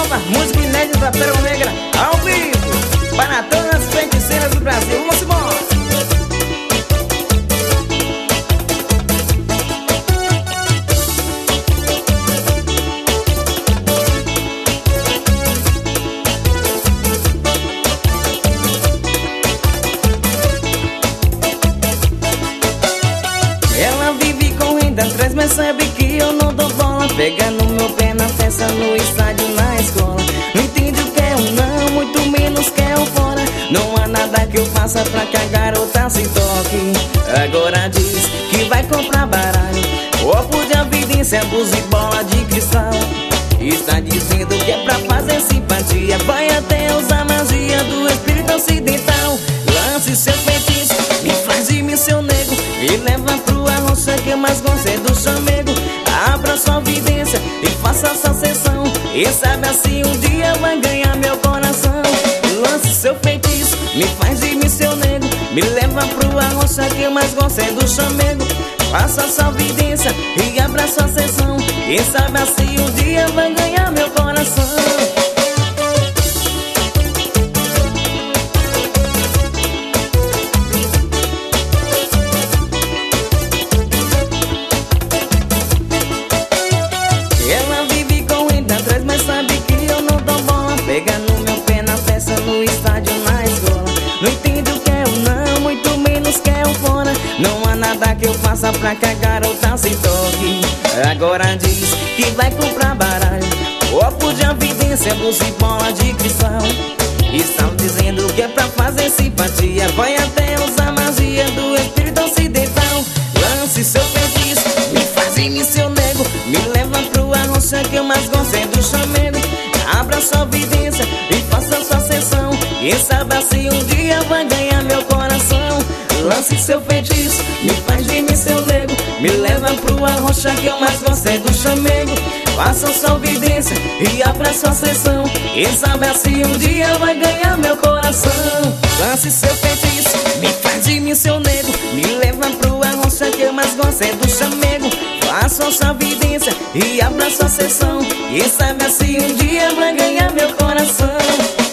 nova, música inédita da Pérola Negra, ao vivo, para todas as feiticeiras do Brasil. Vamos embora! Ela vive correndo atrás, mas sabe que eu não dou bola. Pega no meu pé na festa, no estádio, na escola. Não entende o que é um não, muito menos que é um fora. Não há nada que eu faça pra que a garota se toque. Agora diz que vai comprar baralho, copo de evidência, búzio e bola de cristal. Está dizendo que é pra fazer simpatia, vai até usar magia do espírito ocidental. Lance seu feitiço, me faz de mim seu nego, me leva pro arrocha que eu mais gosto é do chamego. Abra sua vidência e faça sua sessão, e sabe assim um dia vai ganhar meu coração. Lance seu feitiço, me faz de mim seu nego, me leva pro arrocha que eu mais gosto é do chamego. Faça sua vidência e abra sua sessão, e sabe assim um dia vai ganhar meu coração. Ela vive correndo atrás, mas sabe que eu não dou bola. Pega no meu pé na festa, no estádio, na escola. Não entende o que é um não, muito menos que é um fora. Não há nada que eu faça pra que a garota se toque. Agora diz que vai comprar baralho, copo de evidência, búzio e bola de cristal. Estão dizendo que é pra fazer simpatia, vai até usar magia do espírito ocidental. Lance seu feitiço, me faz em mim seu nego, me leva pro arrocha que eu mais gosto é do chamego. Abra sua vidência e faça sua sessão, quem sabe assim um dia vai ganhar meu coração. Lance seu feitiço, me faz de mim seu nego, me leva pro arrocha que eu mais gosto é do chamego. Faça sua vidência e abra sua sessão, quem sabe assim um dia vai ganhar meu coração. Lance seu feitiço, me faz de mim seu nego, me leva pro arrocha que eu mais gosto é do chamego. Faça sua vidência e abra sua sessão, quem sabe assim um dia vai ganhar meu coração.